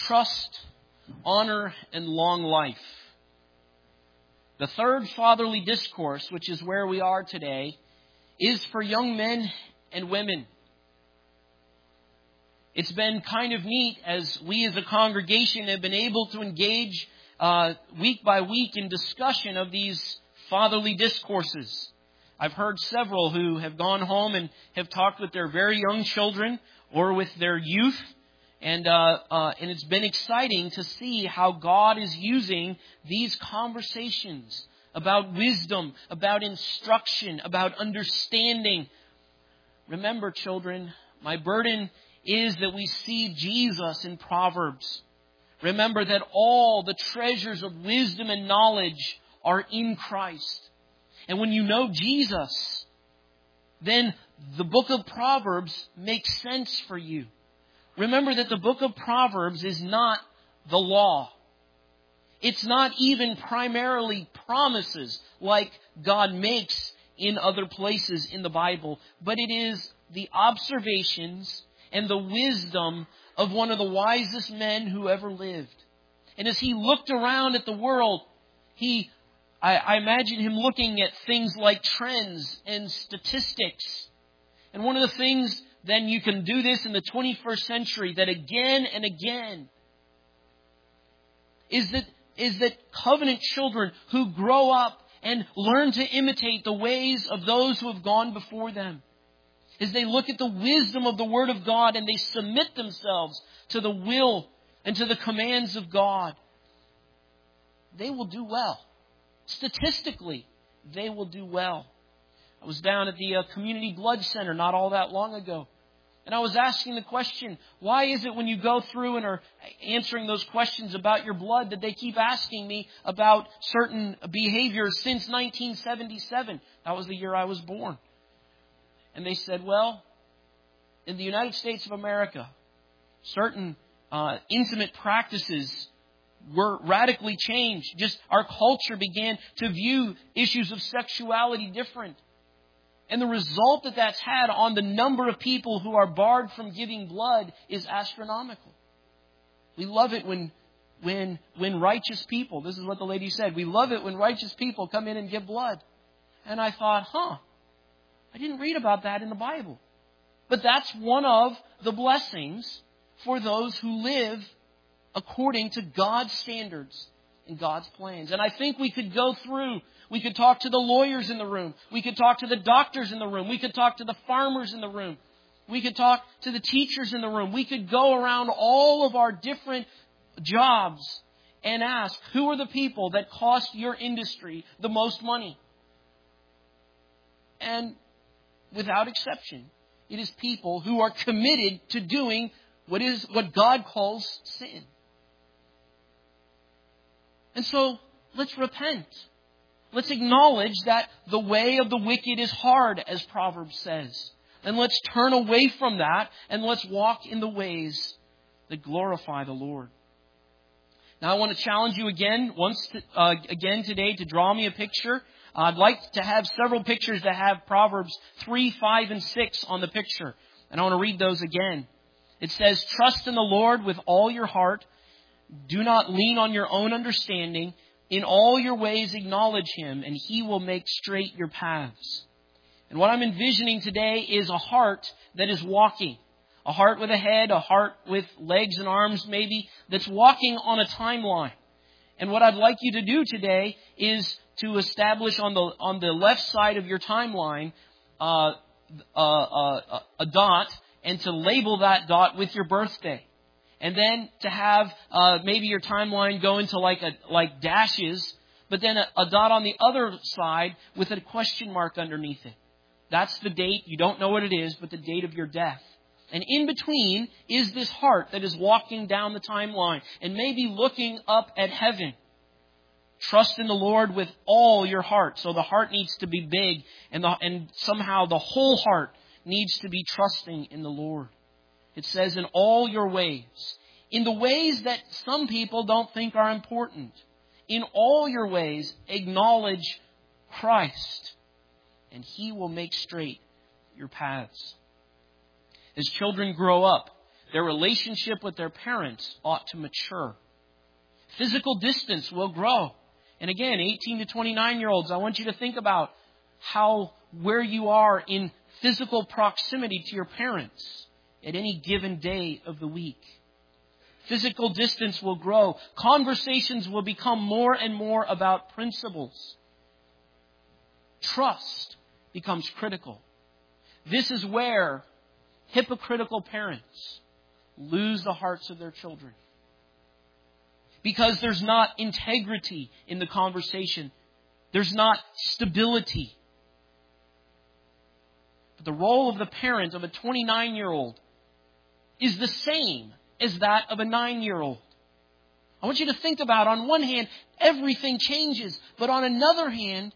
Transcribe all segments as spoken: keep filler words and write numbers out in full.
trust, honor, and long life. The third fatherly discourse, which is where we are today, is for young men and women. It's been kind of neat as we as a congregation have been able to engage uh, week by week in discussion of these fatherly discourses. I've heard several who have gone home and have talked with their very young children or with their youth. And uh, uh, and it's been exciting to see how God is using these conversations about wisdom, about instruction, about understanding. Remember, children, my burden is that we see Jesus in Proverbs. Remember that all the treasures of wisdom and knowledge are in Christ. And when you know Jesus, then the book of Proverbs makes sense for you. Remember that the book of Proverbs is not the law. It's not even primarily promises like God makes in other places in the Bible, but it is the observations and the wisdom of one of the wisest men who ever lived. And as he looked around at the world, he, I, I imagine him looking at things like trends and statistics. And one of the things, then you can do this in the twenty-first century, that again and again, is that, is that covenant children who grow up and learn to imitate the ways of those who have gone before them, as they look at the wisdom of the Word of God and they submit themselves to the will and to the commands of God, they will do well. Statistically, they will do well. I was down at the uh, Community Blood Center not all that long ago. And I was asking the question, why is it when you go through and are answering those questions about your blood that they keep asking me about certain behaviors since nineteen seventy-seven? That was the year I was born. And they said, well, in the United States of America, certain uh, intimate practices were radically changed. Just our culture began to view issues of sexuality different. And the result that that's had on the number of people who are barred from giving blood is astronomical. We love it when, when, when righteous people, this is what the lady said, we love it when righteous people come in and give blood. And I thought, huh, I didn't read about that in the Bible. But that's one of the blessings for those who live according to God's standards and God's plans. And I think we could go through, we could talk to the lawyers in the room. We could talk to the doctors in the room. We could talk to the farmers in the room. We could talk to the teachers in the room. We could go around all of our different jobs and ask, who are the people that cost your industry the most money? And without exception, it is people who are committed to doing what is what God calls sin. And so, let's repent. Let's acknowledge that the way of the wicked is hard, as Proverbs says. And let's turn away from that and let's walk in the ways that glorify the Lord. Now, I want to challenge you again, once to, uh, again today, to draw me a picture. I'd like to have several pictures that have Proverbs three, five, and six on the picture. And I want to read those again. It says, trust in the Lord with all your heart. Do not lean on your own understanding. In all your ways acknowledge Him, and He will make straight your paths. And what I'm envisioning today is a heart that is walking. A heart with a head, a heart with legs and arms maybe, that's walking on a timeline. And what I'd like you to do today is to establish on the on the left side of your timeline uh, uh, uh, a dot, and to label that dot with your birthday. And then to have uh, maybe your timeline go into like a, like dashes, but then a, a dot on the other side with a question mark underneath it. That's the date. You don't know what it is, but the date of your death. And in between is this heart that is walking down the timeline and maybe looking up at heaven. Trust in the Lord with all your heart. So the heart needs to be big, and the, and somehow the whole heart needs to be trusting in the Lord. It says in all your ways. In the ways that some people don't think are important. In all your ways, acknowledge Christ, and He will make straight your paths. As children grow up, their relationship with their parents ought to mature. Physical distance will grow. And again, eighteen to twenty-nine year olds, I want you to think about how, where you are in physical proximity to your parents at any given day of the week. Physical distance will grow. Conversations will become more and more about principles. Trust becomes critical. This is where hypocritical parents lose the hearts of their children. Because there's not integrity in the conversation. There's not stability. But the role of the parent of a twenty-nine-year-old is the same as that of a nine-year-old. I want you to think about, on one hand, everything changes. But on another hand,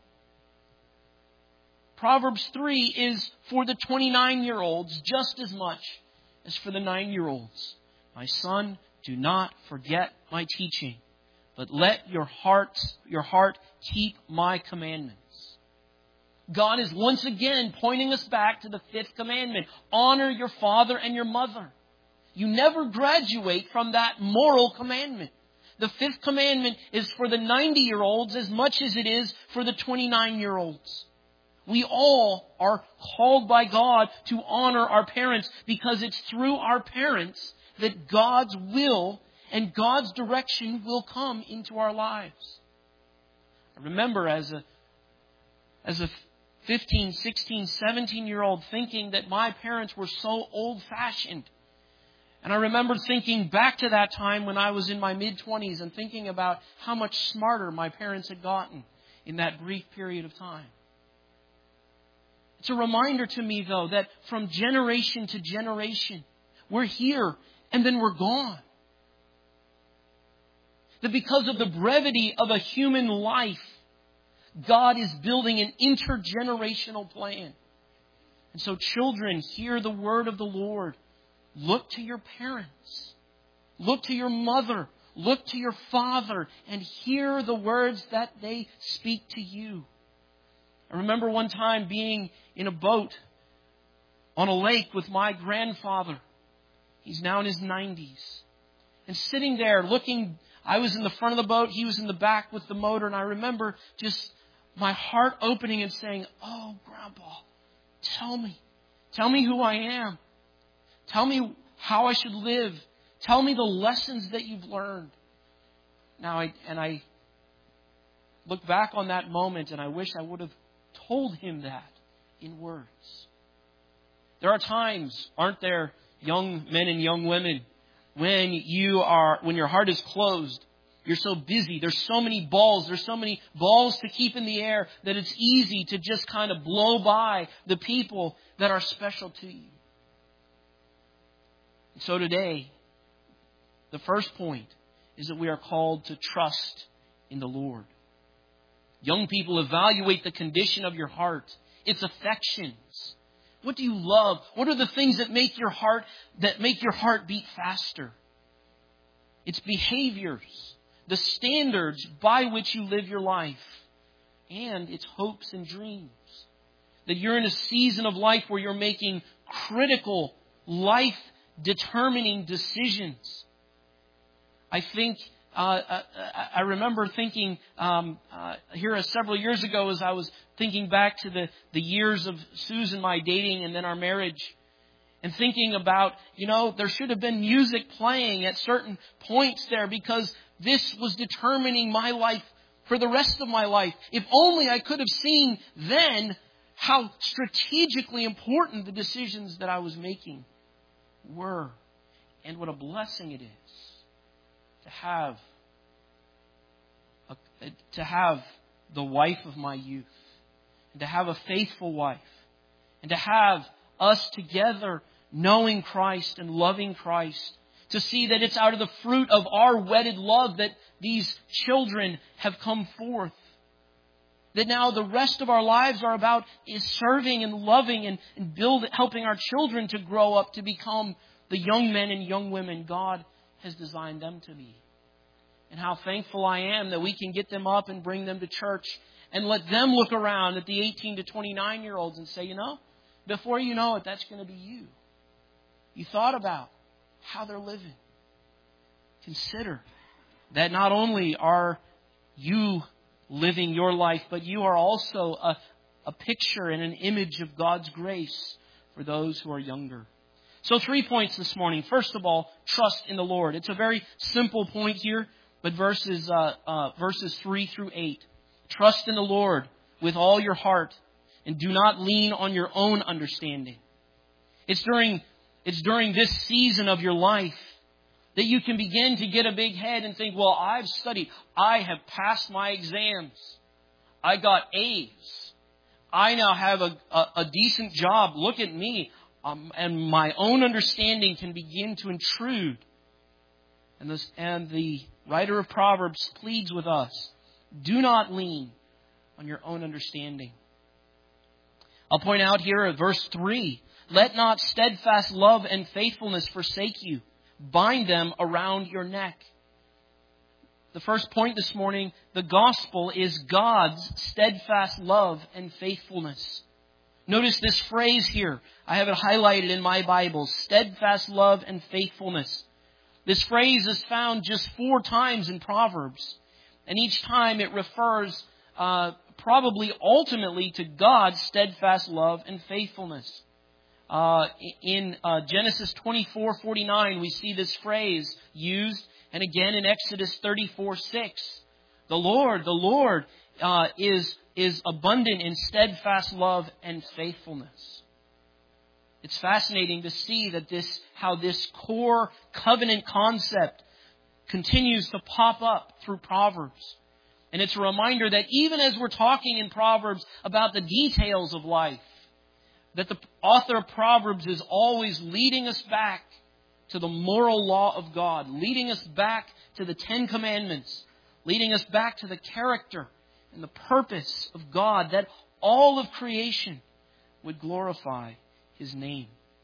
Proverbs three is for the twenty-nine-year-olds just as much as for the nine-year-olds. My son, do not forget my teaching, but let your heart, your heart keep my commandments. God is once again pointing us back to the fifth commandment. Honor your father and your mother. You never graduate from that moral commandment. The fifth commandment is for the ninety-year-olds as much as it is for the twenty-nine-year-olds. We all are called by God to honor our parents because it's through our parents that God's will and God's direction will come into our lives. I remember as a, as a fifteen, sixteen, seventeen-year-old thinking that my parents were so old-fashioned. And I remember thinking back to that time when I was in my mid-twenties and thinking about how much smarter my parents had gotten in that brief period of time. It's a reminder to me, though, that from generation to generation, we're here and then we're gone. That because of the brevity of a human life, God is building an intergenerational plan. And so children, hear the word of the Lord. Look to your parents. Look to your mother. Look to your father and hear the words that they speak to you. I remember one time being in a boat on a lake with my grandfather. He's now in his nineties. And sitting there looking, I was in the front of the boat, he was in the back with the motor, and I remember just my heart opening and saying, "Oh, Grandpa, tell me. Tell me who I am. Tell me how I should live. Tell me the lessons that you've learned." Now, I, and I look back on that moment and I wish I would have told him that in words. There are times, aren't there, young men and young women, when you are, when your heart is closed, you're so busy, there's so many balls, there's so many balls to keep in the air that it's easy to just kind of blow by the people that are special to you. And so today, the first point is that we are called to trust in the Lord. Young people, evaluate the condition of your heart, its affections. What do you love? What are the things that make your heart that make your heart beat faster? Its behaviors, the standards by which you live your life, and its hopes and dreams. That you're in a season of life where you're making critical, life-determining decisions. I think Uh, I, I remember thinking um, uh, here uh, several years ago as I was thinking back to the, the years of Susan and my dating and then our marriage, and thinking about, you know, there should have been music playing at certain points there because this was determining my life for the rest of my life. If only I could have seen then how strategically important the decisions that I was making were, and what a blessing it is to have a, to have the wife of my youth, and to have a faithful wife, and to have us together knowing Christ and loving Christ, to see that it's out of the fruit of our wedded love that these children have come forth. That now the rest of our lives are about is serving and loving and, and build, helping our children to grow up to become the young men and young women God has designed them to be. And how thankful I am that we can get them up and bring them to church and let them look around at the eighteen to twenty-nine year olds and say, you know, before you know it, that's going to be you. You thought about how they're living. Consider that not only are you living your life, but you are also a, a picture and an image of God's grace for those who are younger. So three points this morning. First of all, trust in the Lord. It's a very simple point here, but verses uh, uh, verses three through eight. Trust in the Lord with all your heart and do not lean on your own understanding. It's during, it's during this season of your life that you can begin to get a big head and think, well, I've studied. I have passed my exams. I got A's. I now have a, a, a decent job. Look at me. Um, and my own understanding can begin to intrude. And, this, and the writer of Proverbs pleads with us, do not lean on your own understanding. I'll point out here at verse three, let not steadfast love and faithfulness forsake you. Bind them around your neck. The first point this morning, the gospel is God's steadfast love and faithfulness. Notice this phrase here. I have it highlighted in my Bible. Steadfast love and faithfulness. This phrase is found just four times in Proverbs. And each time it refers uh, probably ultimately to God's steadfast love and faithfulness. Uh, in uh, Genesis twenty-four forty-nine, we see this phrase used. And again in Exodus thirty-four six. The Lord, the Lord uh, is, is abundant in steadfast love and faithfulness. It's fascinating to see that this, how this core covenant concept continues to pop up through Proverbs. And it's a reminder that even as we're talking in Proverbs about the details of life, that the author of Proverbs is always leading us back to the moral law of God, leading us back to the Ten Commandments, leading us back to the character and the purpose of God, that all of creation would glorify His name.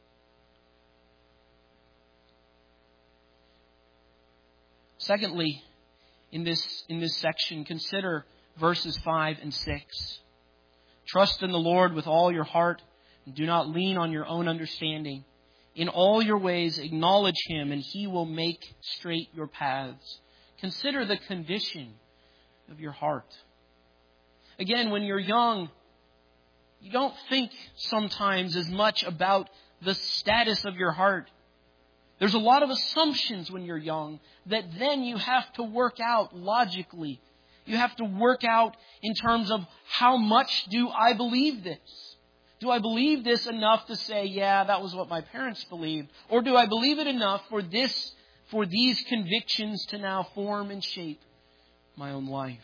Secondly, in this, in this section, consider verses five and six. Trust in the Lord with all your heart and do not lean on your own understanding. In all your ways acknowledge Him and He will make straight your paths. Consider the condition of your heart. Again, when you're young, you don't think sometimes as much about the status of your heart. There's a lot of assumptions when you're young that then you have to work out logically. You have to work out in terms of how much do I believe this? Do I believe this enough to say, yeah, that was what my parents believed? Or do I believe it enough for this, for these convictions to now form and shape my own life?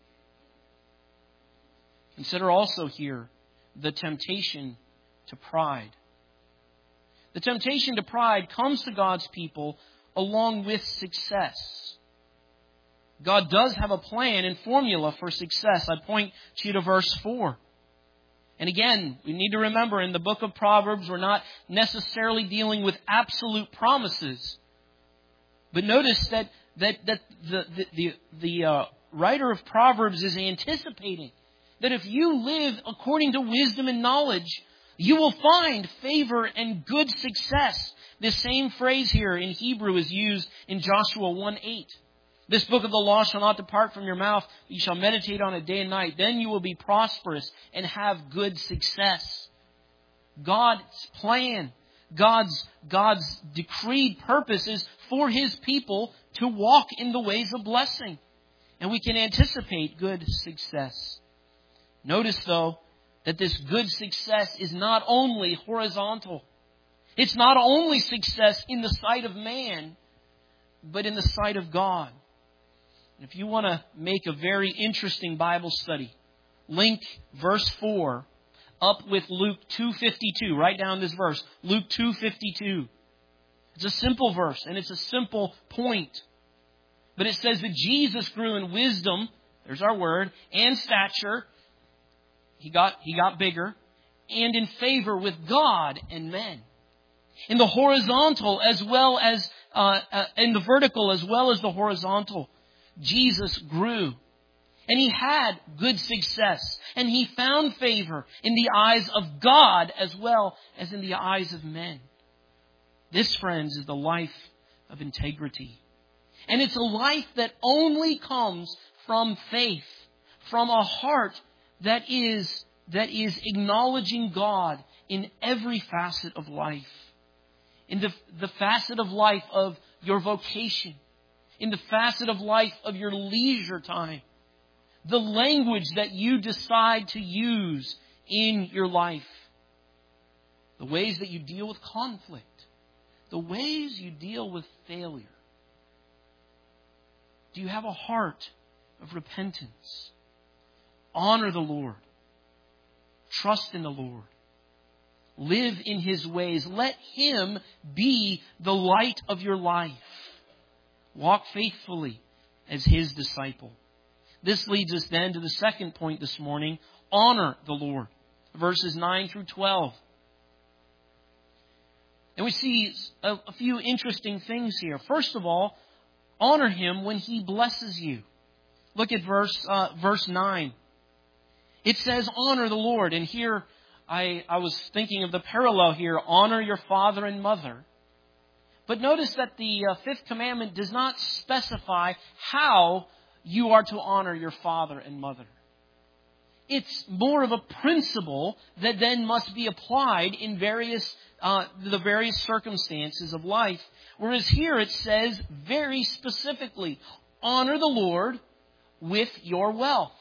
Consider also here the temptation to pride. The temptation to pride comes to God's people along with success. God does have a plan and formula for success. I point you to verse four. And again, we need to remember in the book of Proverbs, we're not necessarily dealing with absolute promises. But notice that that, that the, the, the, the uh, writer of Proverbs is anticipating that if you live according to wisdom and knowledge, you will find favor and good success. This same phrase here in Hebrew is used in Joshua one eight. This book of the law shall not depart from your mouth. You shall meditate on it day and night. Then you will be prosperous and have good success. God's plan, God's, God's decreed purpose is for His people to walk in the ways of blessing. And we can anticipate good success. Notice, though, that this good success is not only horizontal. It's not only success in the sight of man, but in the sight of God. If you want to make a very interesting Bible study, link verse four up with Luke two fifty-two. Write down this verse, Luke two fifty-two. It's a simple verse and it's a simple point. But it says that Jesus grew in wisdom, there's our word, and stature. He got, he got bigger, and in favor with God and men. In the horizontal as well as, uh, uh, in the vertical as well as the horizontal, Jesus grew. And He had good success. And He found favor in the eyes of God as well as in the eyes of men. This, friends, is the life of integrity. And it's a life that only comes from faith, from a heart that is, that is acknowledging God in every facet of life. In the, the facet of life of your vocation, in the facet of life of your leisure time, the language that you decide to use in your life, the ways that you deal with conflict, the ways you deal with failure. Do you have a heart of repentance? Honor the Lord. Trust in the Lord. Live in His ways. Let Him be the light of your life. Walk faithfully as His disciple. This leads us then to the second point this morning. Honor the Lord. Verses nine through twelve. And we see a, a few interesting things here. First of all, honor Him when He blesses you. Look at verse uh, verse nine. It says, honor the Lord. And here I, I was thinking of the parallel here. Honor your father and mother. But notice that the uh, fifth commandment does not specify how you are to honor your father and mother. It's more of a principle that then must be applied in various uh, the various circumstances of life. Whereas here it says very specifically, honor the Lord with your wealth.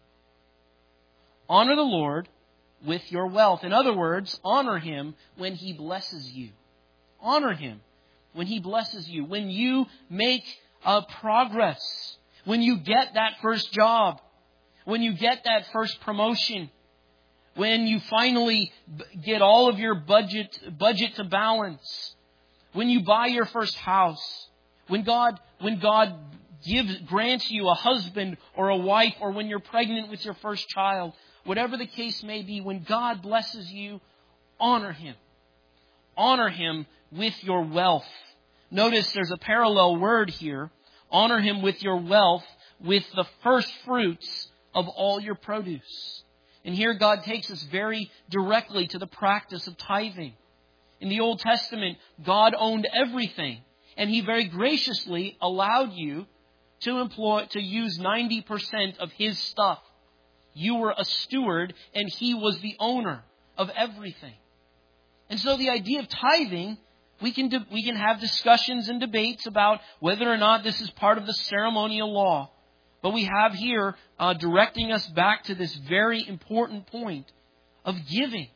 Honor the Lord with your wealth. In other words, honor Him when He blesses you. Honor Him when He blesses you. When you make uh, progress. When you get that first job. When you get that first promotion. When you finally get all of your budget budget to balance. When you buy your first house. When God when God gives grants you a husband or a wife, or when you're pregnant with your first child. Whatever the case may be, when God blesses you, honor Him. Honor Him with your wealth. Notice there's a parallel word here. Honor Him with your wealth, with the first fruits of all your produce. And here God takes us very directly to the practice of tithing. In the Old Testament, God owned everything. And He very graciously allowed you to employ, to use ninety percent of His stuff. You were a steward and He was the owner of everything. And so the idea of tithing, we can de- we can have discussions and debates about whether or not this is part of the ceremonial law. But we have here uh, directing us back to this very important point of giving.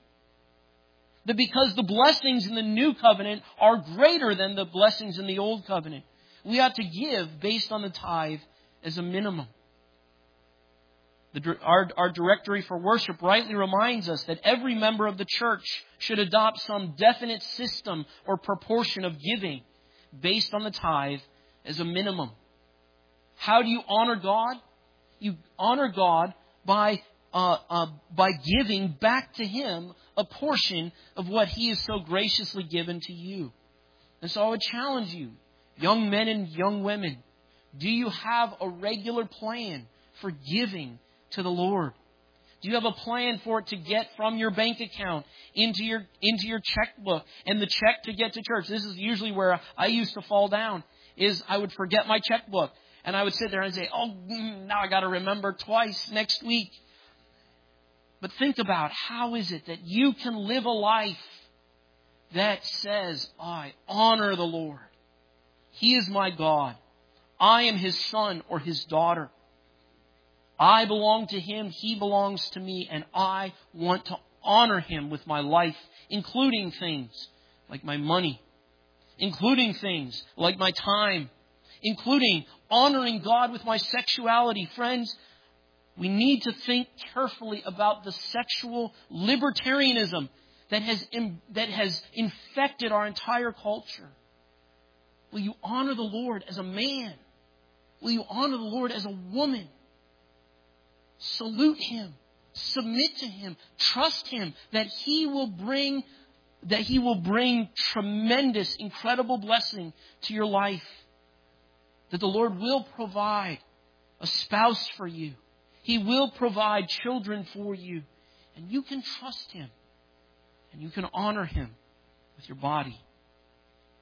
That because the blessings in the new covenant are greater than the blessings in the old covenant, we ought to give based on the tithe as a minimum. The, our, our directory for worship rightly reminds us that every member of the church should adopt some definite system or proportion of giving based on the tithe as a minimum. How do you honor God? You honor God by uh, uh, by giving back to Him a portion of what He has so graciously given to you. And so I would challenge you, young men and young women, do you have a regular plan for giving to the Lord? Do you have a plan for it to get from your bank account into your into your checkbook and the check to get to church? This is usually where I used to fall down, is I would forget my checkbook. And I would sit there and say, oh, now I got to remember twice next week. But think about, how is it that you can live a life that says, I honor the Lord. He is my God. I am His son or His daughter. I belong to Him. He belongs to me. And I want to honor Him with my life, including things like my money, including things like my time, including honoring God with my sexuality. Friends, we need to think carefully about the sexual libertarianism that has, that has infected our entire culture. Will you honor the Lord as a man? Will you honor the Lord as a woman? Salute Him. Submit to Him. Trust Him that He will bring, that He will bring tremendous, incredible blessing to your life. That the Lord will provide a spouse for you. He will provide children for you. And you can trust Him. And you can honor Him with your body.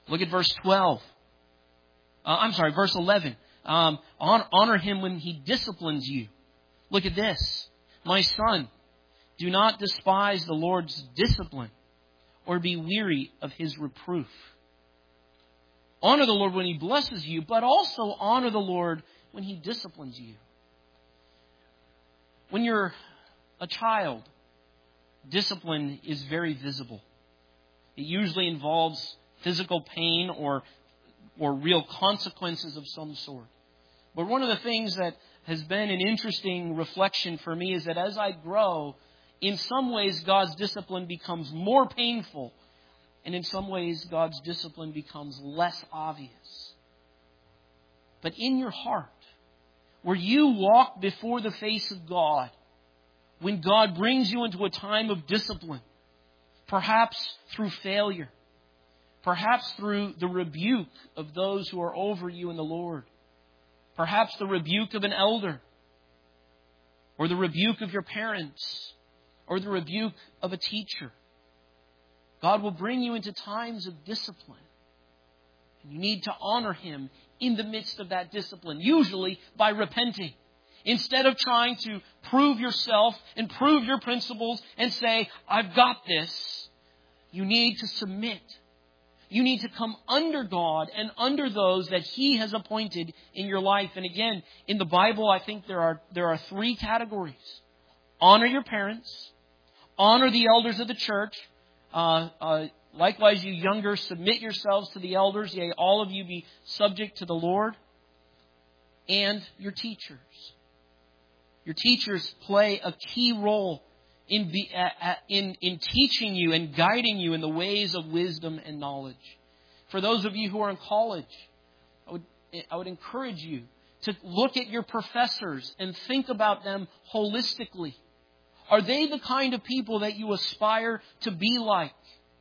Look at verse twelve. Uh, I'm sorry, verse eleven. Um, honor him when he disciplines you. Look at this. My son, do not despise the Lord's discipline or be weary of his reproof. Honor the Lord when he blesses you, but also honor the Lord when he disciplines you. When you're a child, discipline is very visible. It usually involves physical pain or, or real consequences of some sort. But one of the things that has been an interesting reflection for me is that as I grow, in some ways God's discipline becomes more painful, and in some ways God's discipline becomes less obvious. But in your heart, where you walk before the face of God, when God brings you into a time of discipline, perhaps through failure, perhaps through the rebuke of those who are over you in the Lord, perhaps the rebuke of an elder, or the rebuke of your parents, or the rebuke of a teacher. God will bring you into times of discipline. You need to honor Him in the midst of that discipline, usually by repenting. Instead of trying to prove yourself and prove your principles and say, I've got this, you need to submit. You need to come under God and under those that He has appointed in your life. And again, in the Bible, I think there are there are three categories. Honor your parents. Honor the elders of the church. Uh, uh, likewise, you younger, submit yourselves to the elders. Yea, all of you be subject to the Lord. And your teachers. Your teachers play a key role in, be, uh, in, in teaching you and guiding you in the ways of wisdom and knowledge. For those of you who are in college, I would, I would encourage you to look at your professors and think about them holistically. Are they the kind of people that you aspire to be like?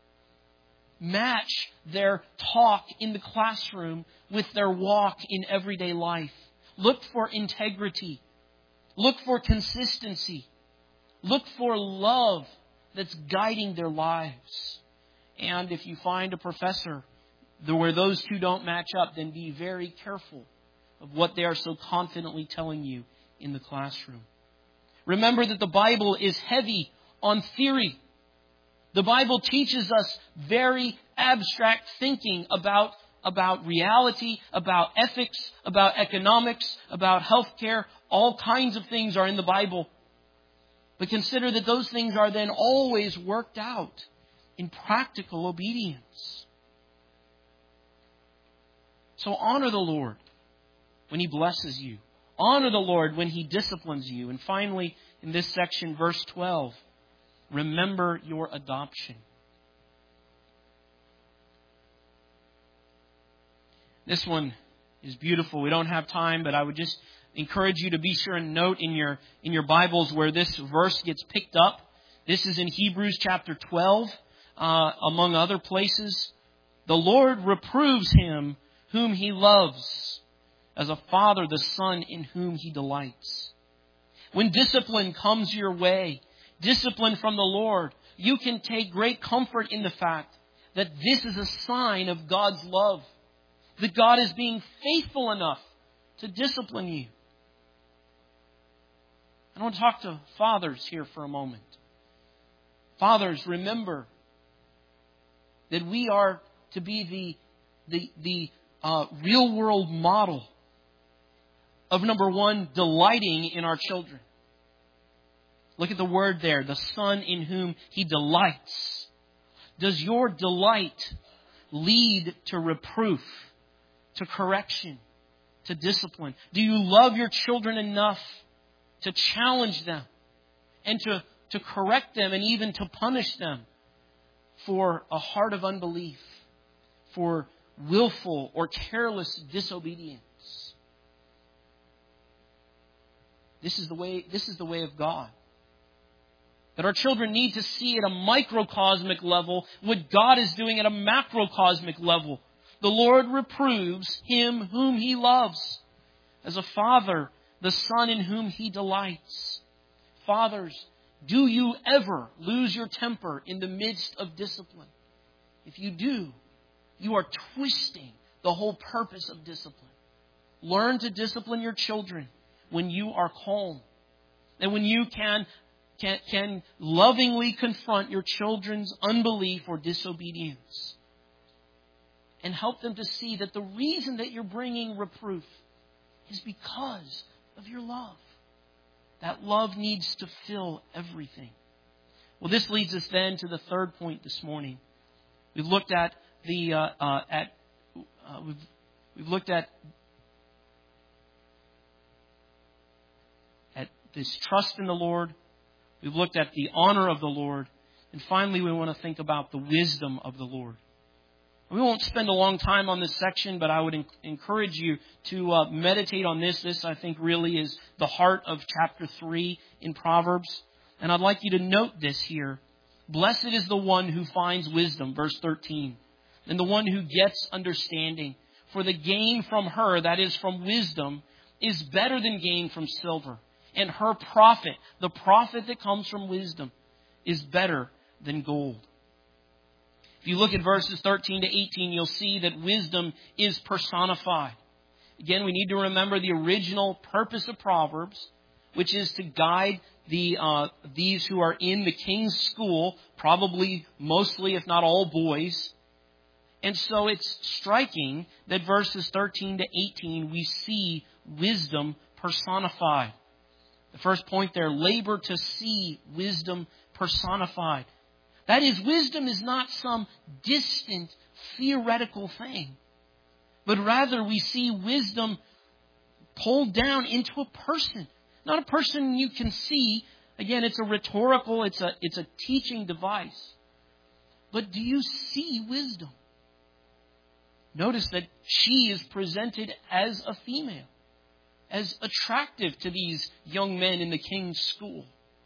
Match their talk in the classroom with their walk in everyday life. Look for integrity. Look for consistency. Look for love that's guiding their lives. And if you find a professor where those two don't match up, then be very careful of what they are so confidently telling you in the classroom. Remember that the Bible is heavy on theory. The Bible teaches us very abstract thinking about, about reality, about ethics, about economics, about healthcare. All kinds of things are in the Bible. But consider that those things are then always worked out in practical obedience. So honor the Lord when He blesses you. Honor the Lord when He disciplines you. And finally, in this section, verse twelve, remember your adoption. This one is beautiful. We don't have time, but I would just encourage you to be sure and note in your in your Bibles where this verse gets picked up. This is in Hebrews chapter twelve, uh, among other places. The Lord reproves him whom He loves, as a father the son in whom He delights. When discipline comes your way, discipline from the Lord, you can take great comfort in the fact that this is a sign of God's love. That God is being faithful enough to discipline you. I want to talk to fathers here for a moment. Fathers, remember that we are to be the, the, the uh, real world model of, number one, delighting in our children. Look at the word there, the Son in whom He delights. Does your delight lead to reproof, to correction, to discipline? Do you love your children enough to challenge them and to, to correct them and even to punish them for a heart of unbelief, for willful or careless disobedience? This is the way, this is the way of God. That our children need to see at a microcosmic level what God is doing at a macrocosmic level. The Lord reproves him whom He loves. As a father, the Son in whom He delights. Fathers, do you ever lose your temper in the midst of discipline? If you do, you are twisting the whole purpose of discipline. Learn to discipline your children when you are calm. And when you can, can, can lovingly confront your children's unbelief or disobedience. And help them to see that the reason that you're bringing reproof is because of your love. That love needs to fill everything. Well, this leads us then to the third point this morning. We've looked at the uh, uh, at uh, we've we've looked at at this trust in the Lord. We've looked at the honor of the Lord, and finally, we want to think about the wisdom of the Lord. We won't spend a long time on this section, but I would en- encourage you to uh, meditate on this. This, I think, really is the heart of chapter three in Proverbs. And I'd like you to note this here. Blessed is the one who finds wisdom, verse thirteen, and the one who gets understanding. For the gain from her, that is from wisdom, is better than gain from silver. And her profit, the profit that comes from wisdom, is better than gold. If you look at verses thirteen to eighteen, you'll see that wisdom is personified. Again, we need to remember the original purpose of Proverbs, which is to guide the uh, these who are in the king's school, probably mostly, if not all, boys. And so it's striking that verses thirteen to eighteen, we see wisdom personified. The first point there, labor to see wisdom personified. That is, wisdom is not some distant, theoretical thing. But rather we see wisdom pulled down into a person. Not a person you can see. Again, it's a rhetorical, it's a, it's a teaching device. But do you see wisdom? Notice that she is presented as a female, as attractive to these young men in the king's school.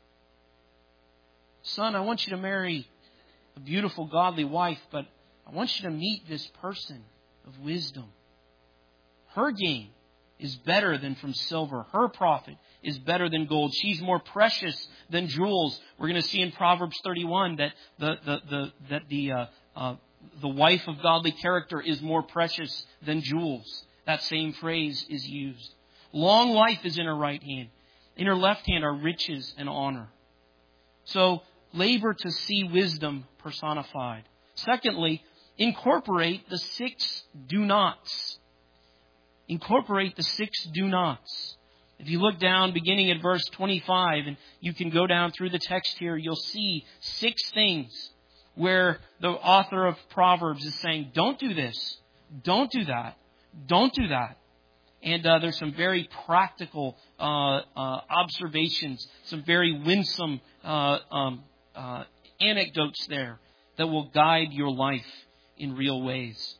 Son, I want you to marry a beautiful, godly wife, but I want you to meet this person of wisdom. Her gain is better than from silver. Her profit is better than gold. She's more precious than jewels. We're going to see in Proverbs thirty-one that the the, the that the uh, uh, the wife of godly character is more precious than jewels. That same phrase is used. Long life is in her right hand. In her left hand are riches and honor. So, labor to see wisdom personified. Secondly, incorporate the six do nots. Incorporate the six do nots. If you look down beginning at verse twenty-five, and you can go down through the text here, you'll see six things where the author of Proverbs is saying, don't do this, don't do that, don't do that. And uh, there's some very practical uh, uh, observations, some very winsome uh, um, uh, anecdotes there that will guide your life in real ways.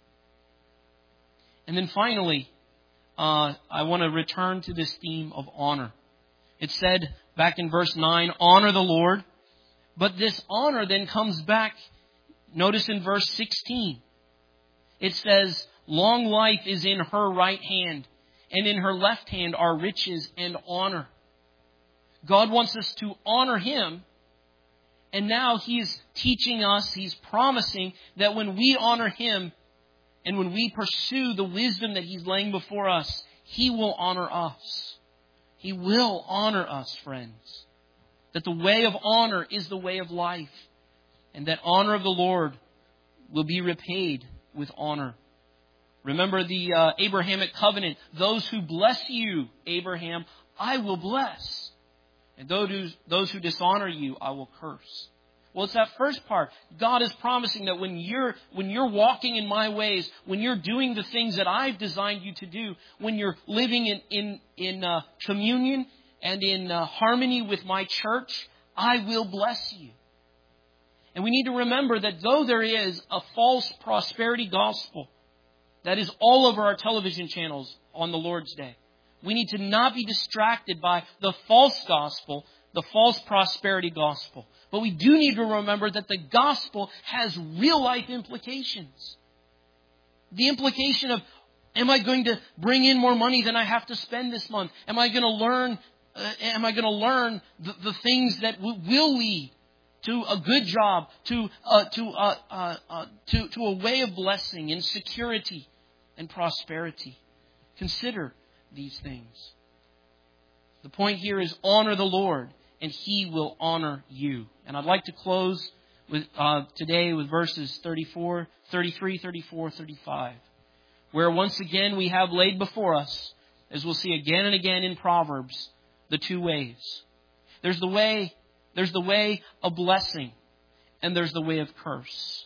And then finally, uh, I want to return to this theme of honor. It said back in verse nine, honor the Lord. But this honor then comes back, notice in verse sixteen. It says, long life is in her right hand, and in her left hand are riches and honor. God wants us to honor Him, and now He is teaching us, He's promising that when we honor Him, and when we pursue the wisdom that He's laying before us, He will honor us. He will honor us, friends. That the way of honor is the way of life, and that honor of the Lord will be repaid with honor. Remember the uh, Abrahamic covenant. Those who bless you, Abraham, I will bless. And those who, those who dishonor you, I will curse. Well, it's that first part. God is promising that when you're, when you're walking in my ways, when you're doing the things that I've designed you to do, when you're living in, in, in uh, communion and in uh, harmony with my church, I will bless you. And we need to remember that though there is a false prosperity gospel that is all over our television channels on the Lord's Day, we need to not be distracted by the false gospel, the false prosperity gospel. But we do need to remember that the gospel has real life implications. The implication of, am I going to bring in more money than I have to spend this month? Am I going to learn, uh, am I going to learn the, the things that w- will lead to a good job, to uh, to, uh, uh, uh, to to a way of blessing and security and prosperity. Consider these things. The point here is honor the Lord, and He will honor you. And I'd like to close with uh, today with verses thirty-four, thirty-three, thirty-four, thirty-five, where once again we have laid before us, as we'll see again and again in Proverbs, the two ways. There's the way, there's the way of blessing, and there's the way of curse.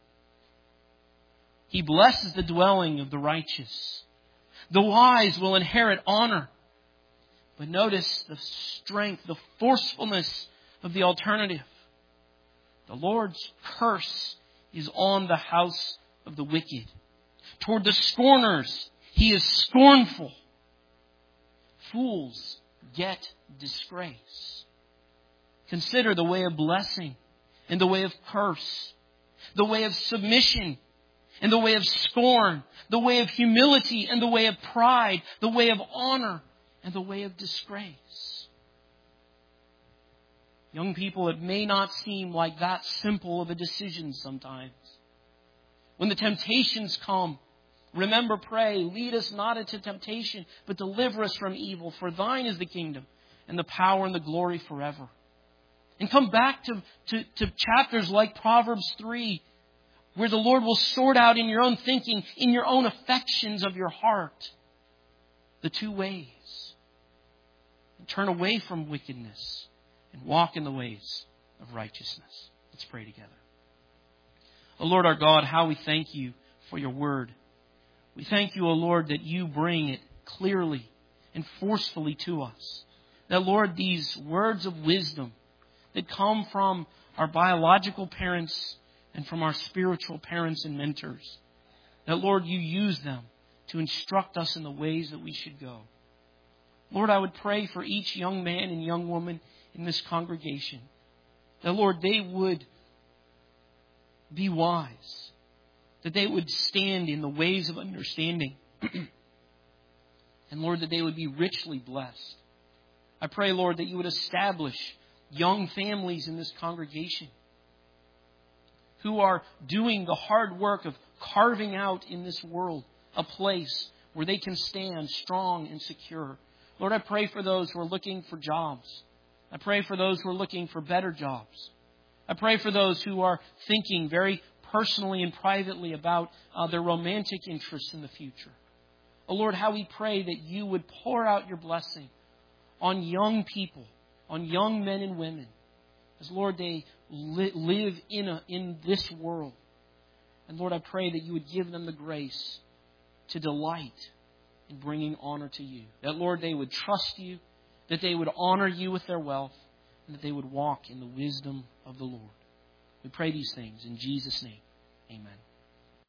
He blesses the dwelling of the righteous. The wise will inherit honor. But notice the strength, the forcefulness of the alternative. The Lord's curse is on the house of the wicked. Toward the scorners, He is scornful. Fools get disgrace. Consider the way of blessing and the way of curse, the way of submission and the way of scorn, the way of humility and the way of pride, the way of honor and the way of disgrace. Young people, it may not seem like that simple of a decision sometimes. When the temptations come, remember, pray, lead us not into temptation, but deliver us from evil. For thine is the kingdom and the power and the glory forever. And come back to, to, to chapters like Proverbs three, where the Lord will sort out in your own thinking, in your own affections of your heart, the two ways. And turn away from wickedness and walk in the ways of righteousness. Let's pray together. O Lord our God, how we thank You for Your word. We thank You, O Lord, that You bring it clearly and forcefully to us. That, Lord, these words of wisdom that come from our biological parents and from our spiritual parents and mentors, that, Lord, You use them to instruct us in the ways that we should go. Lord, I would pray for each young man and young woman in this congregation, that, Lord, they would be wise, that they would stand in the ways of understanding, and, Lord, that they would be richly blessed. I pray, Lord, that You would establish young families in this congregation who are doing the hard work of carving out in this world a place where they can stand strong and secure. Lord, I pray for those who are looking for jobs. I pray for those who are looking for better jobs. I pray for those who are thinking very personally and privately about uh, their romantic interests in the future. Oh Lord, how we pray that You would pour out Your blessing on young people, on young men and women, as, Lord, they li- live in a, in this world. And Lord, I pray that You would give them the grace to delight in bringing honor to You. That, Lord, they would trust You, that they would honor You with their wealth, and that they would walk in the wisdom of the Lord. We pray these things in Jesus' name. Amen.